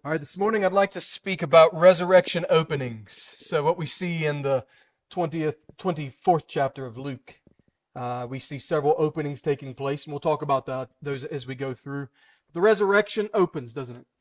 All right, this morning I'd like to speak about resurrection openings. So what we see in the 24th chapter of Luke, we see several openings taking place, and we'll talk about those as we go through. The resurrection opens, doesn't it?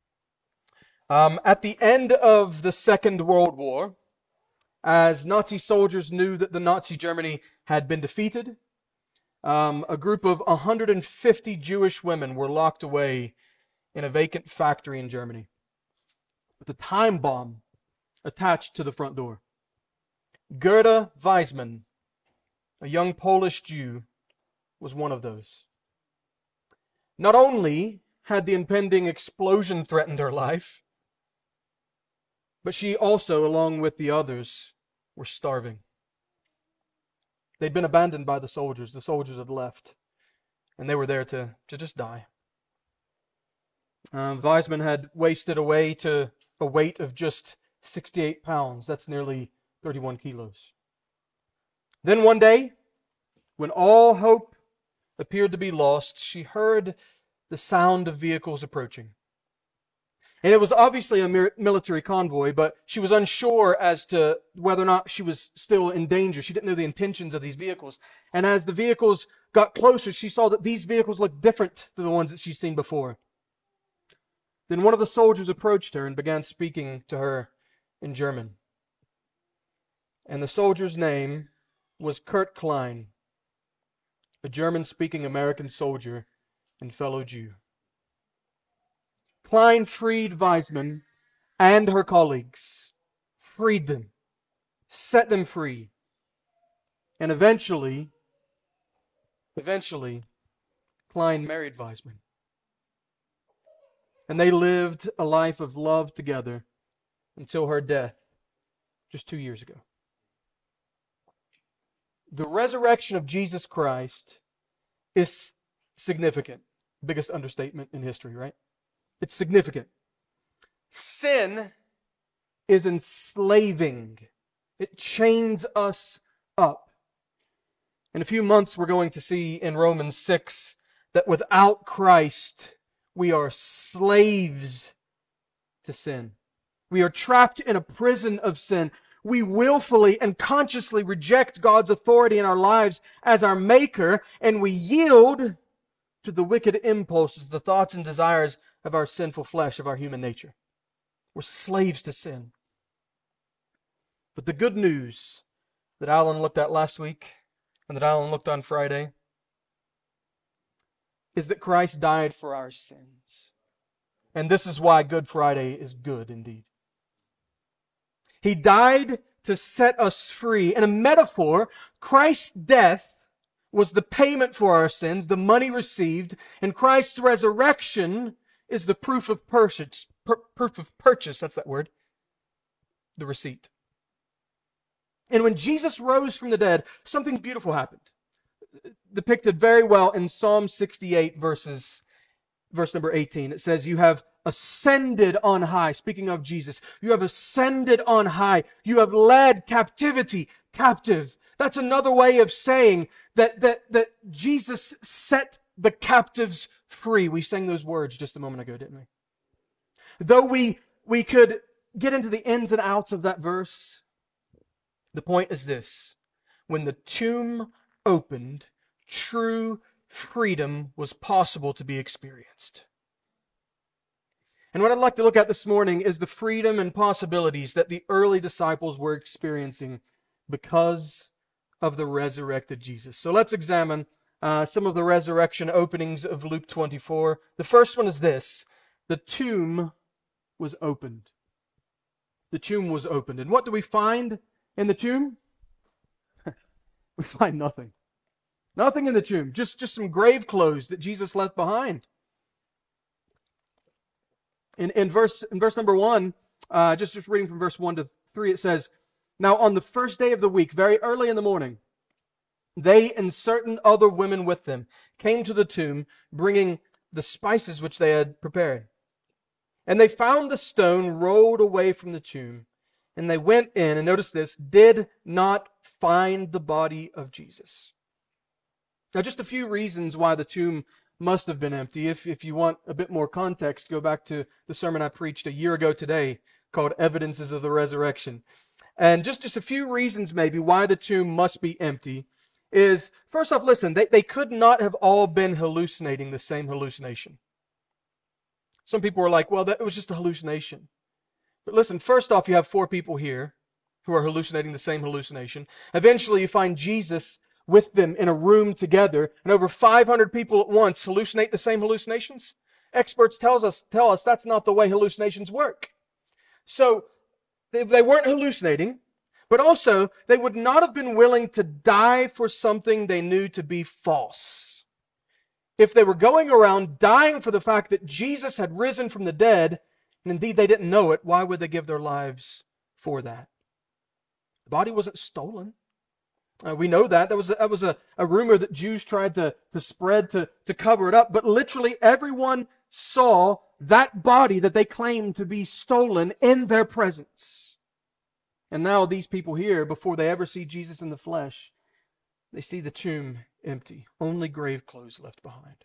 At the end of the Second World War, as Nazi soldiers knew that the Nazi Germany had been defeated, a group of 150 Jewish women were locked away in a vacant factory in Germany with a time bomb attached to the front door. Gerda Weissman, a young Polish Jew, was one of those. Not only had the impending explosion threatened her life, but she also, along with the others, were starving. They'd been abandoned by the soldiers. The soldiers had left, and they were there to just die. Weissman had wasted away to a weight of just 68 pounds. That's nearly 31 kilos. Then one day, when all hope appeared to be lost, she heard the sound of vehicles approaching. And it was obviously a military convoy, but she was unsure as to whether or not she was still in danger. She didn't know the intentions of these vehicles. And as the vehicles got closer, she saw that these vehicles looked different to the ones that she'd seen before. Then one of the soldiers approached her and began speaking to her in German. And the soldier's name was Kurt Klein, a German-speaking American soldier and fellow Jew. Klein freed Weissman and her colleagues, freed them, set them free, and eventually, Klein married Weissman. And they lived a life of love together until her death just 2 years ago. The resurrection of Jesus Christ is significant. Biggest understatement in history, right? It's significant. Sin is enslaving. It chains us up. In a few months, we're going to see in Romans 6 that without Christ, we are slaves to sin. We are trapped in a prison of sin. We willfully and consciously reject God's authority in our lives as our maker, and we yield to the wicked impulses, the thoughts and desires of our sinful flesh, of our human nature. We're slaves to sin. But the good news that Alan looked at last week and that Alan looked on Friday is that Christ died for our sins. And this is why Good Friday is good indeed. He died to set us free. In a metaphor, Christ's death was the payment for our sins, the money received, and Christ's resurrection is the proof of purchase. That's that word. The receipt. And when Jesus rose from the dead, something beautiful happened. Depicted very well in Psalm 68, verse number 18. It says, "You have ascended on high." Speaking of Jesus, you have ascended on high. You have led captivity captive. That's another way of saying that Jesus set the captives free. We sang those words just a moment ago, didn't we? Though we could get into the ins and outs of that verse, the point is this: when the tomb opened, true freedom was possible to be experienced. And what I'd like to look at this morning is the freedom and possibilities that the early disciples were experiencing because of the resurrected Jesus. So let's examine some of the resurrection openings of Luke 24. The first one is this: the tomb was opened. The tomb was opened. And what do we find in the tomb? We find nothing. Nothing in the tomb. Just some grave clothes that Jesus left behind. In verse number 1, just reading from verse 1 to 3, it says, "Now on the first day of the week, very early in the morning, they and certain other women with them came to the tomb, bringing the spices which they had prepared. And they found the stone rolled away from the tomb. And they went in, and notice this, did not find the body of Jesus." Now, just a few reasons why the tomb must have been empty. If you want a bit more context, go back to the sermon I preached a year ago today called Evidences of the Resurrection. And just a few reasons maybe why the tomb must be empty is, first off, listen, they could not have all been hallucinating the same hallucination. Some people were like, well, that was just a hallucination. But listen, first off, you have 4 people here who are hallucinating the same hallucination. Eventually, you find Jesus with them in a room together, and over 500 people at once hallucinate the same hallucinations. Experts tell us that's not the way hallucinations work. So, they weren't hallucinating, but also they would not have been willing to die for something they knew to be false. If they were going around dying for the fact that Jesus had risen from the dead, and indeed they didn't know it, why would they give their lives for that? The body wasn't stolen. We know that. That was a rumor that Jews tried to spread to cover it up. But literally everyone saw that body that they claimed to be stolen in their presence. And now these people here, before they ever see Jesus in the flesh, they see the tomb empty. Only grave clothes left behind.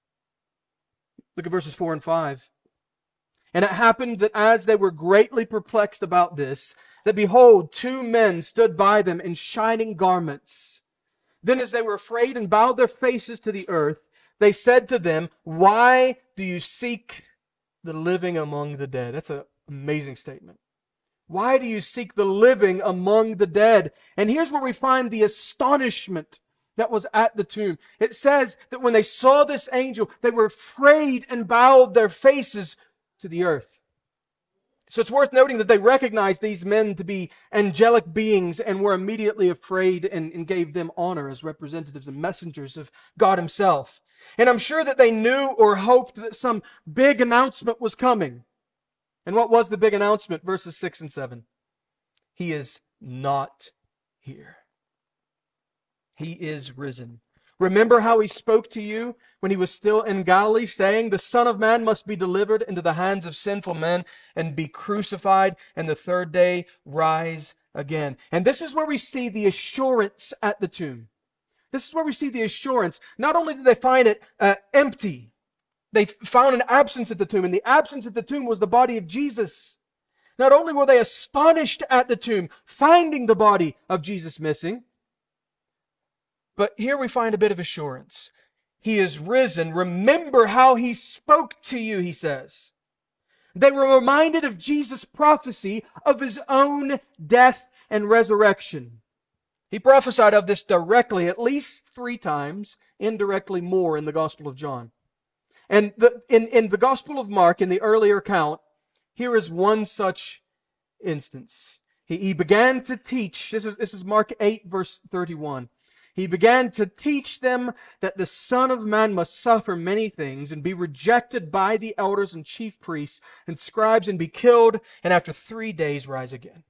Look at verses 4 and 5. And it happened that as they were greatly perplexed about this, that behold, 2 men stood by them in shining garments. Then as they were afraid and bowed their faces to the earth, they said to them, why do you seek the living among the dead? That's an amazing statement. Why do you seek the living among the dead? And here's where we find the astonishment that was at the tomb. It says that when they saw this angel, they were afraid and bowed their faces to the earth. So it's worth noting that they recognized these men to be angelic beings and were immediately afraid and gave them honor as representatives and messengers of God Himself. And I'm sure that they knew or hoped that some big announcement was coming. And what was the big announcement? Verses 6 and 7. He is not here. He is risen. Remember how He spoke to you when He was still in Galilee, saying, the Son of Man must be delivered into the hands of sinful men and be crucified, and the 3rd day rise again. And this is where we see the assurance at the tomb. This is where we see the assurance. Not only did they find it empty, they found an absence at the tomb, and the absence at the tomb was the body of Jesus. Not only were they astonished at the tomb, finding the body of Jesus missing, but here we find a bit of assurance. He is risen. Remember how He spoke to you, he says. They were reminded of Jesus' prophecy of His own death and resurrection. He prophesied of this directly at least 3 times, indirectly more in the Gospel of John. And in the Gospel of Mark, in the earlier account, here is one such instance. He began to teach. This is Mark 8, verse 31. He began to teach them that the Son of Man must suffer many things and be rejected by the elders and chief priests and scribes and be killed, and after 3 days rise again.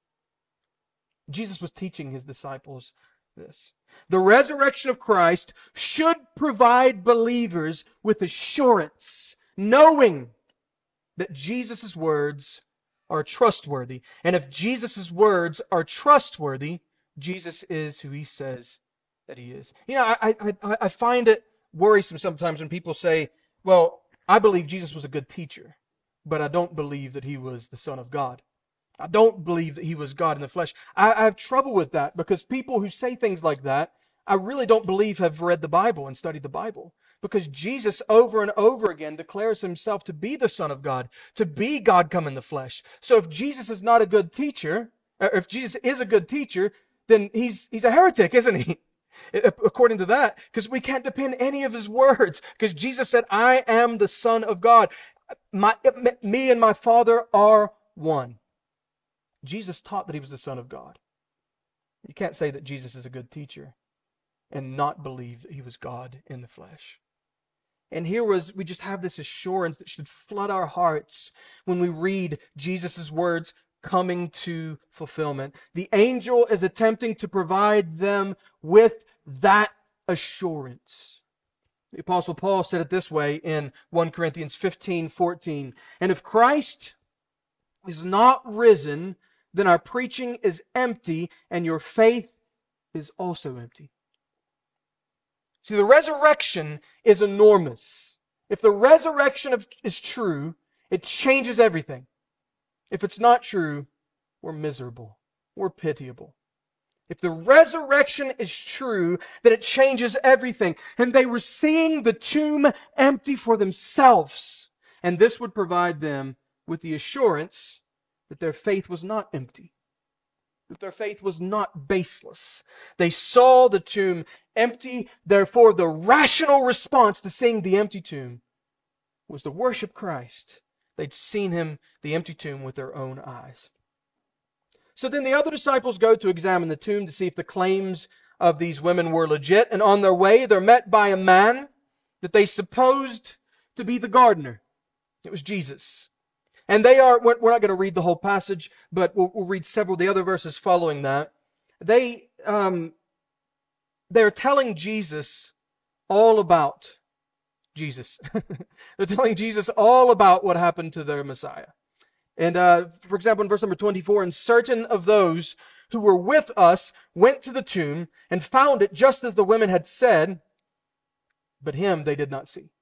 Jesus was teaching His disciples this. The resurrection of Christ should provide believers with assurance, knowing that Jesus' words are trustworthy. And if Jesus' words are trustworthy, Jesus is who He says that He is. You know, I find it worrisome sometimes when people say, well, I believe Jesus was a good teacher, but I don't believe that He was the Son of God. I don't believe that He was God in the flesh. I have trouble with that because people who say things like that, I really don't believe have read the Bible and studied the Bible. Because Jesus over and over again declares Himself to be the Son of God, to be God come in the flesh. So if Jesus is not a good teacher, or if Jesus is a good teacher, then He's a heretic, isn't He? According to that, because we can't depend any of His words. Because Jesus said, I am the Son of God. Me and my Father are one. Jesus taught that He was the Son of God. You can't say that Jesus is a good teacher and not believe that He was God in the flesh. And we just have this assurance that should flood our hearts when we read Jesus' words coming to fulfillment. The angel is attempting to provide them with that assurance. The Apostle Paul said it this way in 1 Corinthians 15:14. And if Christ is not risen, then our preaching is empty and your faith is also empty. See, the resurrection is enormous. If the resurrection is true, it changes everything. If it's not true, we're miserable. We're pitiable. If the resurrection is true, then it changes everything. And they were seeing the tomb empty for themselves. And this would provide them with the assurance that their faith was not empty, that their faith was not baseless. They saw the tomb empty. Therefore, the rational response to seeing the empty tomb was to worship Christ. They'd seen him, the empty tomb, with their own eyes. So then the other disciples go to examine the tomb to see if the claims of these women were legit. And on their way, they're met by a man that they supposed to be the gardener. It was Jesus. And we're not going to read the whole passage, but we'll read several of the other verses following that. They're telling Jesus all about Jesus. They're telling Jesus all about what happened to their Messiah. And for example, in verse number 24, and certain of those who were with us went to the tomb and found it just as the women had said, but him they did not see.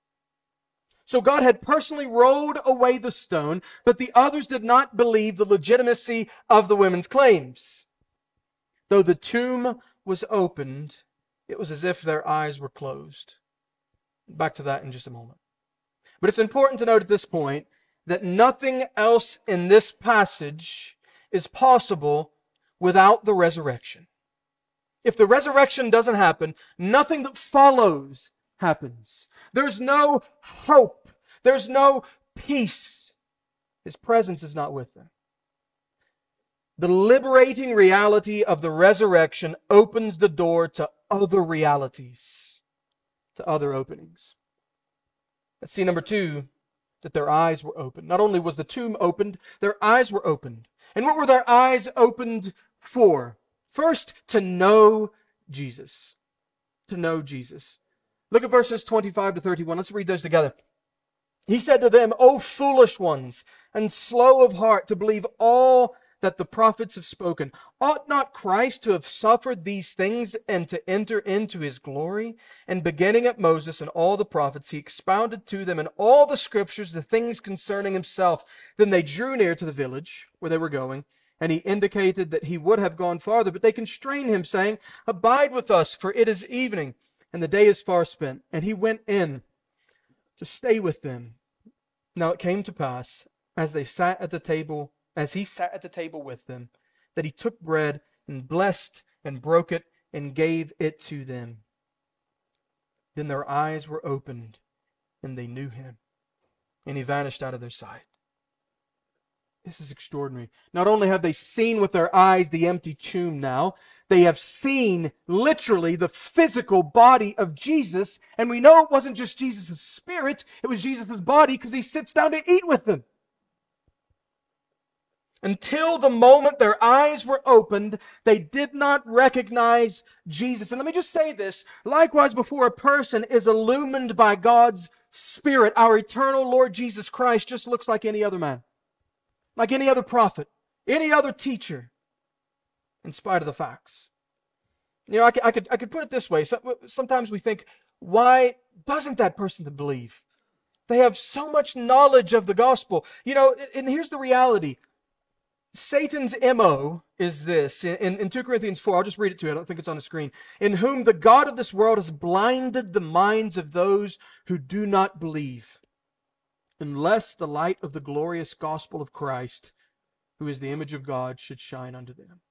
So God had personally rolled away the stone, but the others did not believe the legitimacy of the women's claims. Though the tomb was opened, it was as if their eyes were closed. Back to that in just a moment. But it's important to note at this point that nothing else in this passage is possible without the resurrection. If the resurrection doesn't happen, nothing that follows happens. There's no hope. There's no peace. His presence is not with them. The liberating reality of the resurrection opens the door to other realities, to other openings. Let's see number 2, that their eyes were opened. Not only was the tomb opened, their eyes were opened. And what were their eyes opened for? First, to know Jesus. To know Jesus. Look at verses 25 to 31. Let's read those together. He said to them, O foolish ones, and slow of heart to believe all that the prophets have spoken. Ought not Christ to have suffered these things and to enter into his glory? And beginning at Moses and all the prophets, he expounded to them in all the scriptures the things concerning himself. Then they drew near to the village where they were going, and he indicated that he would have gone farther, but they constrained him, saying, Abide with us, for it is evening, and the day is far spent. And he went in to stay with them. Now it came to pass, as he sat at the table with them, that he took bread and blessed and broke it and gave it to them. Then their eyes were opened and they knew him, and he vanished out of their sight. This is extraordinary. Not only have they seen with their eyes the empty tomb now, they have seen literally the physical body of Jesus, and we know it wasn't just Jesus' spirit, it was Jesus' body because he sits down to eat with them. Until the moment their eyes were opened, they did not recognize Jesus. And let me just say this. Likewise, before a person is illumined by God's Spirit, our eternal Lord Jesus Christ just looks like any other man, like any other prophet, any other teacher, in spite of the facts. You know, I could put it this way. Sometimes we think, why doesn't that person believe? They have so much knowledge of the gospel. You know, and here's the reality. Satan's MO is this. In 2 Corinthians 4, I'll just read it to you. I don't think it's on the screen. In whom the God of this world has blinded the minds of those who do not believe, unless the light of the glorious gospel of Christ, who is the image of God, should shine unto them.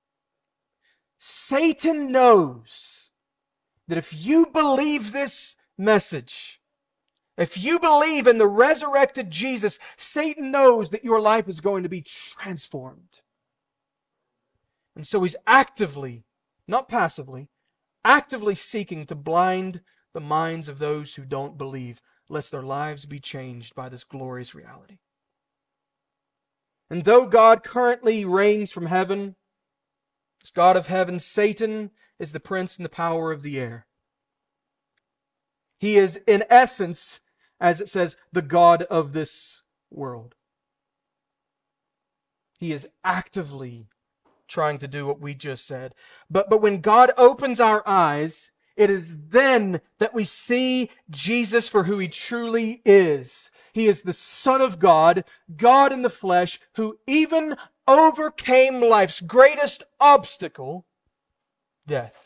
Satan knows that if you believe this message, if you believe in the resurrected Jesus, Satan knows that your life is going to be transformed. And so he's actively, not passively, actively seeking to blind the minds of those who don't believe, lest their lives be changed by this glorious reality. And though God currently reigns from heaven, as God of heaven, Satan is the prince and the power of the air. He is, in essence, as it says, the God of this world. He is actively trying to do what we just said. But when God opens our eyes, it is then that we see Jesus for who He truly is. He is the Son of God, God in the flesh, who even overcame life's greatest obstacle, death.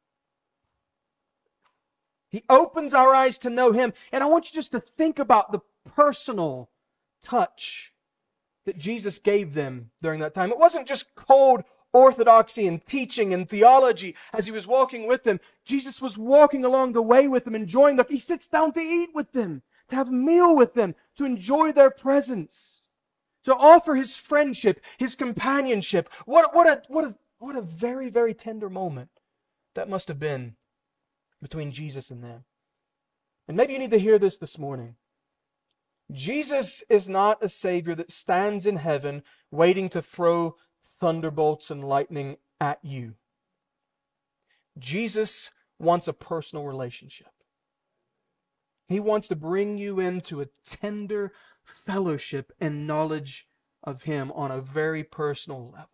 He opens our eyes to know Him. And I want you just to think about the personal touch that Jesus gave them during that time. It wasn't just cold orthodoxy and teaching and theology as He was walking with them. Jesus was walking along the way with them, enjoying them. He sits down to eat with them, to have a meal with them, to enjoy their presence, to offer His friendship, His companionship. What a very, very tender moment that must have been between Jesus and them. And maybe you need to hear this morning. Jesus is not a Savior that stands in heaven waiting to throw thunderbolts and lightning at you. Jesus wants a personal relationship. He wants to bring you into a tender fellowship and knowledge of Him on a very personal level.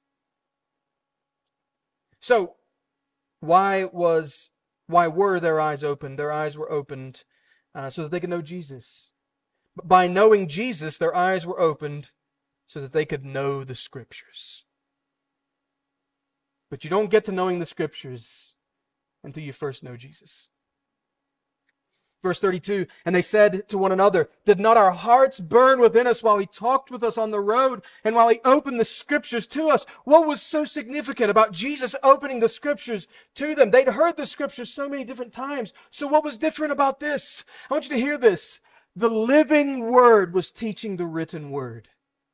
So, why were their eyes opened? Their eyes were opened so that they could know Jesus. But by knowing Jesus, their eyes were opened so that they could know the Scriptures. But you don't get to knowing the Scriptures until you first know Jesus. Verse 32, and they said to one another, did not our hearts burn within us while He talked with us on the road and while He opened the Scriptures to us? What was so significant about Jesus opening the Scriptures to them? They'd heard the Scriptures so many different times. So what was different about this? I want you to hear this. The living Word was teaching the written Word.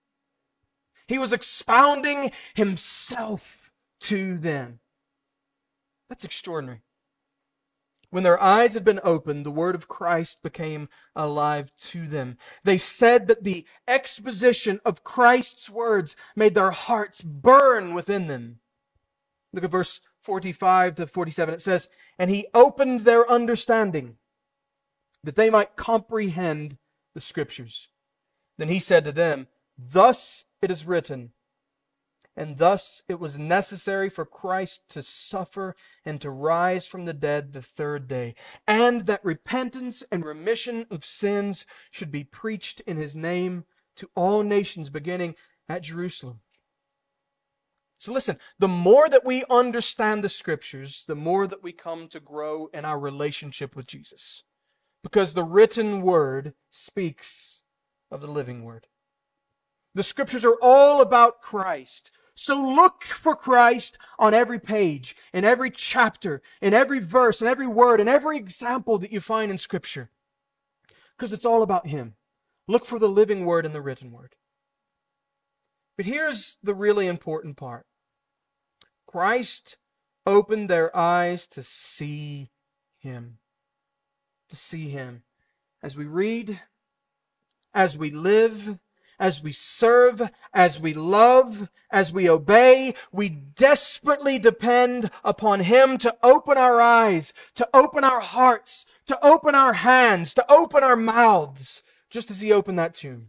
He was expounding Himself to them. That's extraordinary. When their eyes had been opened, the word of Christ became alive to them. They said that the exposition of Christ's words made their hearts burn within them. Look at verse 45 to 47. It says, and He opened their understanding, that they might comprehend the Scriptures. Then He said to them, thus it is written, and thus it was necessary for Christ to suffer and to rise from the dead the third day, and that repentance and remission of sins should be preached in His name to all nations, beginning at Jerusalem. So listen, the more that we understand the Scriptures, the more that we come to grow in our relationship with Jesus. Because the written Word speaks of the living Word. The Scriptures are all about Christ. So look for Christ on every page, in every chapter, in every verse, in every word, in every example that you find in Scripture. Because it's all about Him. Look for the living Word and the written Word. But here's the really important part. Christ opened their eyes to see Him. To see Him. As we read, as we live, as we serve, as we love, as we obey, we desperately depend upon Him to open our eyes, to open our hearts, to open our hands, to open our mouths, just as He opened that tomb.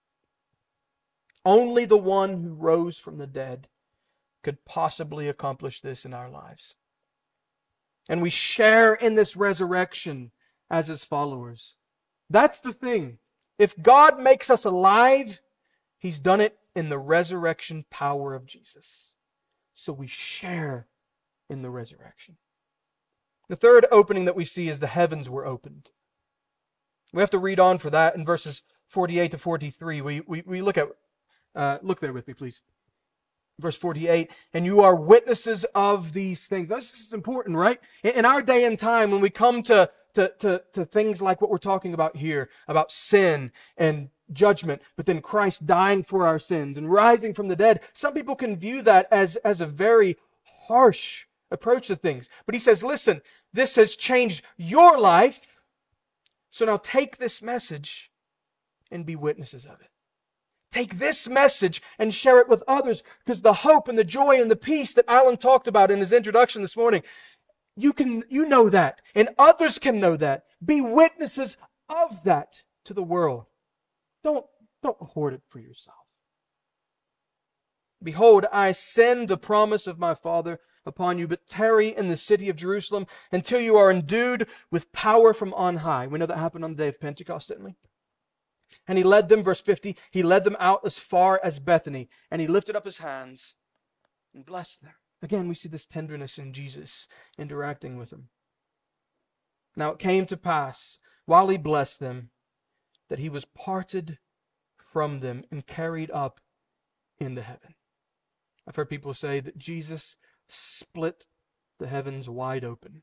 Only the one who rose from the dead could possibly accomplish this in our lives. And we share in this resurrection as His followers. That's the thing. If God makes us alive, He's done it in the resurrection power of Jesus. So we share in the resurrection. The third opening that we see is the heavens were opened. We have to read on for that in verses 48 to 43. We look at, look there with me, please. Verse 48, and you are witnesses of these things. This is important, right? In our day and time, when we come to things like what we're talking about here, about sin and judgment, but then Christ dying for our sins and rising from the dead, some people can view that as a very harsh approach to things. But He says, listen, this has changed your life, so now take this message and be witnesses of it. Take this message and share it with others, because the hope and the joy and the peace that Alan talked about in his introduction this morning, you know that, and others can know that. Be witnesses of that to the world. Don't hoard it for yourself. Behold, I send the promise of my Father upon you, but tarry in the city of Jerusalem until you are endued with power from on high. We know that happened on the day of Pentecost, didn't we? And he led them, verse 50, he led them out as far as Bethany, and he lifted up his hands and blessed them. Again, we see this tenderness in Jesus interacting with them. Now it came to pass, while he blessed them, that he was parted from them and carried up into heaven. I've heard people say that Jesus split the heavens wide open.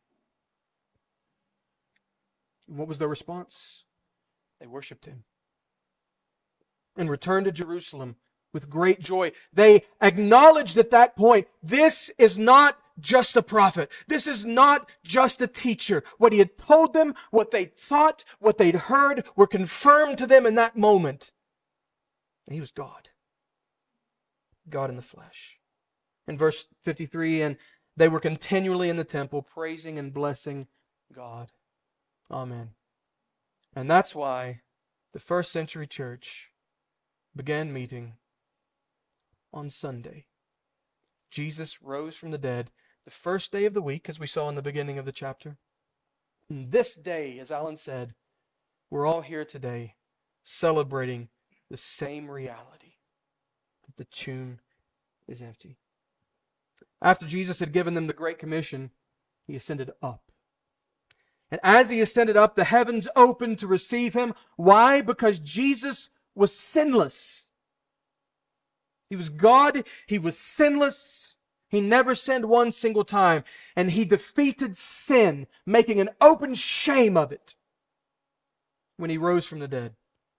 And what was their response? They worshiped him and returned to Jerusalem with great joy. They acknowledged at that point, this is not just a prophet. This is not just a teacher. What he had told them, what they thought, what they'd heard were confirmed to them in that moment. And he was God. God in the flesh. In verse 53, and they were continually in the temple praising and blessing God. Amen. And that's why the first century church began meeting on Sunday. Jesus rose from the dead the first day of the week, as we saw in the beginning of the chapter. And this day, as Alan said, we're all here today celebrating the same reality, that the tomb is empty. After Jesus had given them the Great Commission, he ascended up. And as he ascended up, the heavens opened to receive him. Why? Because Jesus was sinless. He was God. He was sinless. He never sinned one single time. And he defeated sin, making an open shame of it when he rose from the dead.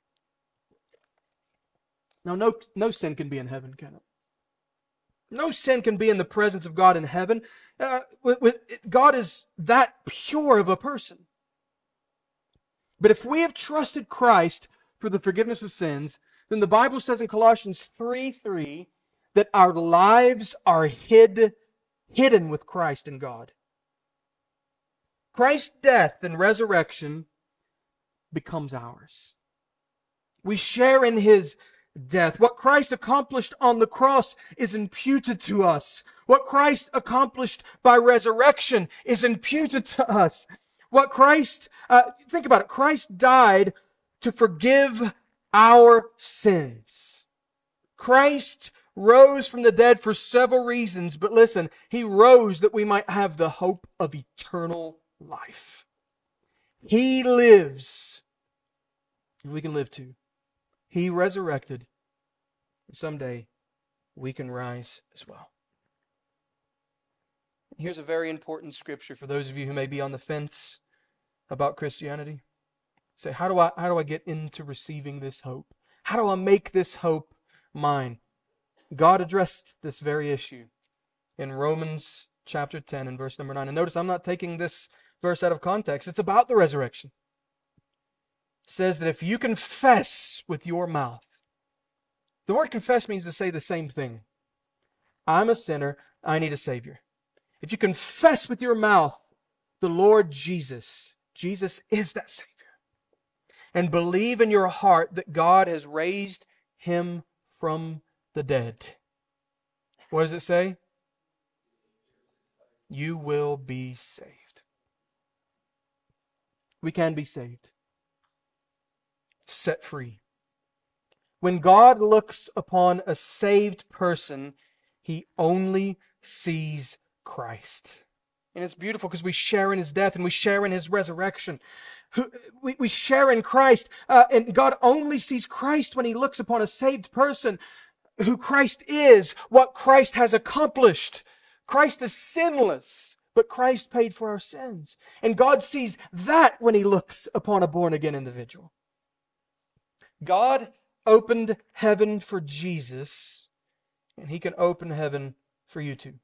Now, no sin can be in heaven, can it? No sin can be in the presence of God in heaven. God is that pure of a person. But if we have trusted Christ for the forgiveness of sins, then the Bible says in Colossians 3:3 that our lives are hidden with Christ in God. Christ's death and resurrection becomes ours. We share in his death. What Christ accomplished on the cross is imputed to us. What Christ accomplished by resurrection is imputed to us. What Christ, think about it, Christ died to forgive our sins. Christ rose from the dead for several reasons, but listen, he rose that we might have the hope of eternal life. He lives, and we can live too. He resurrected. Someday we can rise as well. Here's a very important scripture for those of you who may be on the fence about Christianity. Say, how do I get into receiving this hope? How do I make this hope mine? God addressed this very issue in Romans chapter 10 and verse number 9. And notice I'm not taking this verse out of context. It's about the resurrection. It says that if you confess with your mouth, the word confess means to say the same thing. I'm a sinner, I need a Savior. If you confess with your mouth the Lord Jesus, Jesus is that Savior, and believe in your heart that God has raised him from the dead, what does it say? You will be saved. We can be saved. Set free. When God looks upon a saved person, he only sees Christ. And it's beautiful because we share in his death and we share in his resurrection. We share in Christ, and God only sees Christ when he looks upon a saved person. Who Christ is, what Christ has accomplished. Christ is sinless, but Christ paid for our sins. And God sees that when he looks upon a born-again individual. God opened heaven for Jesus, and he can open heaven for you too.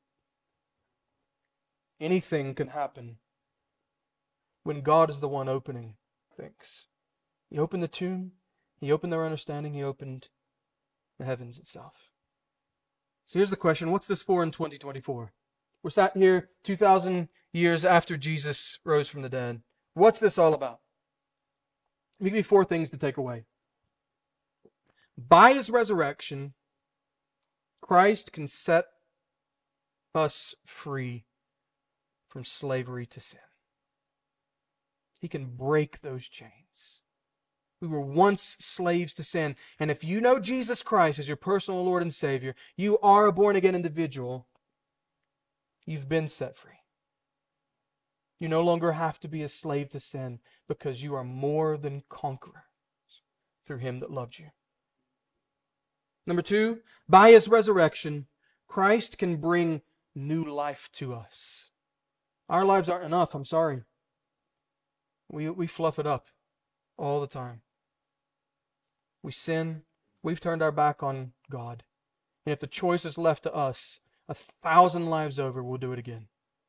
Anything can happen when God is the one opening things. He opened the tomb, he opened their understanding, he opened the heavens itself. So here's the question, what's this for in 2024? We're sat here 2,000 years after Jesus rose from the dead. What's this all about? Let me give you 4 things to take away. By his resurrection, Christ can set us free from slavery to sin. He can break those chains. We were once slaves to sin. And if you know Jesus Christ as your personal Lord and Savior, you are a born-again individual. You've been set free. You no longer have to be a slave to sin because you are more than conquerors through Him that loved you. Number 2, by His resurrection, Christ can bring new life to us. Our lives aren't enough, I'm sorry. We fluff it up all the time. We sin. We've turned our back on God. And if the choice is left to us, 1,000 lives over, we'll do it again.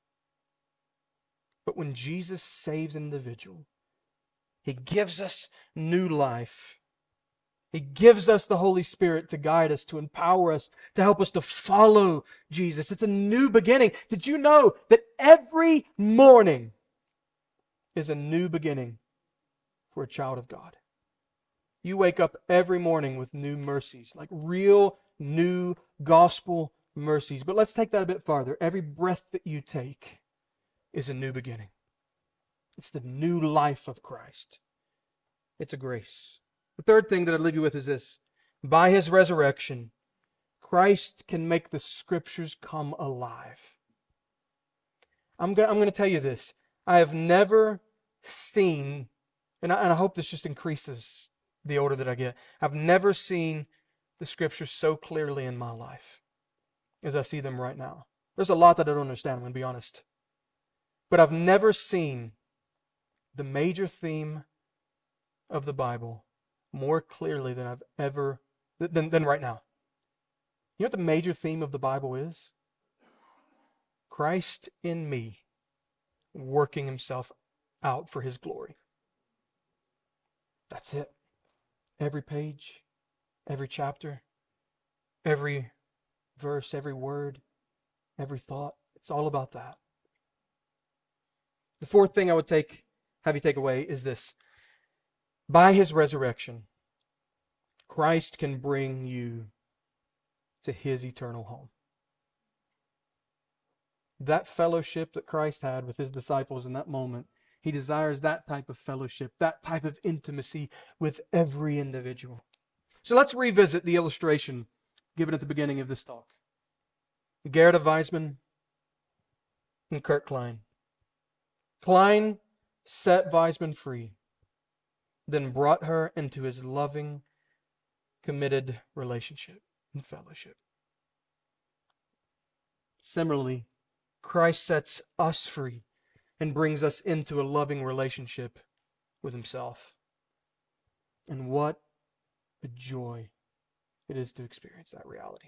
But when Jesus saves an individual, He gives us new life. He gives us the Holy Spirit to guide us, to empower us, to help us to follow Jesus. It's a new beginning. Did you know that every morning is a new beginning for a child of God? You wake up every morning with new mercies, like real new gospel mercies. But let's take that a bit farther. Every breath that you take is a new beginning. It's the new life of Christ. It's a grace. The third thing that I'd leave you with is this. By His resurrection, Christ can make the Scriptures come alive. I'm going to tell you this. I have never seen, and I hope this just increases the older that I get, I've never seen the Scriptures so clearly in my life as I see them right now. There's a lot that I don't understand, I'm going to be honest. But I've never seen the major theme of the Bible more clearly than I've ever, than right now. You know what the major theme of the Bible is? Christ in me, working Himself out for His glory. That's it. Every page, every chapter, every verse, every word, every thought. It's all about that. The fourth thing I would have you take away is this. By His resurrection, Christ can bring you to His eternal home. That fellowship that Christ had with His disciples in that moment, He desires that type of fellowship, that type of intimacy with every individual. So let's revisit the illustration given at the beginning of this talk. Gerda Weisman and Kurt Klein. Klein set Weisman free, then brought her into his loving, committed relationship and fellowship. Similarly, Christ sets us free and brings us into a loving relationship with Himself. And what a joy it is to experience that reality.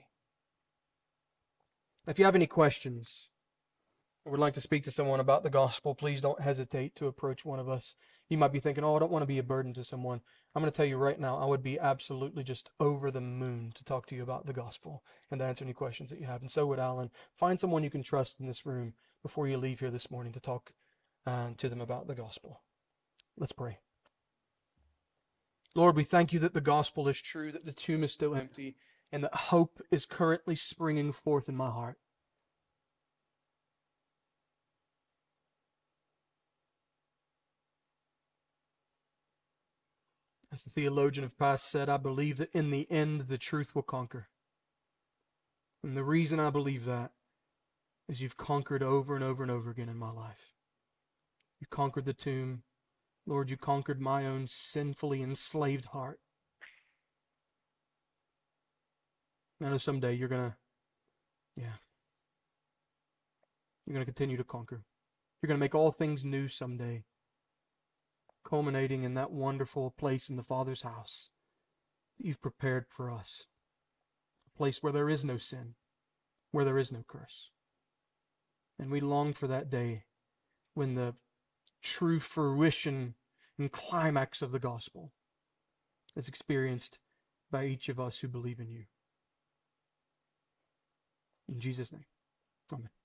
If you have any questions or would like to speak to someone about the gospel, please don't hesitate to approach one of us. You might be thinking, I don't want to be a burden to someone. I'm going to tell you right now, I would be absolutely just over the moon to talk to you about the gospel and to answer any questions that you have. And so would Alan. Find someone you can trust in this room before you leave here this morning to talk to them about the gospel. Let's pray. Lord, we thank You that the gospel is true, that the tomb is still empty, and that hope is currently springing forth in my heart. As the theologian of past said, I believe that in the end the truth will conquer. And the reason I believe that is You've conquered over and over and over again in my life. You conquered the tomb. Lord, You conquered my own sinfully enslaved heart. I know someday You're going to continue to conquer. You're going to make all things new someday, culminating in that wonderful place in the Father's house that You've prepared for us. A place where there is no sin, where there is no curse. And we long for that day when the true fruition and climax of the gospel is experienced by each of us who believe in You. In Jesus' name, amen.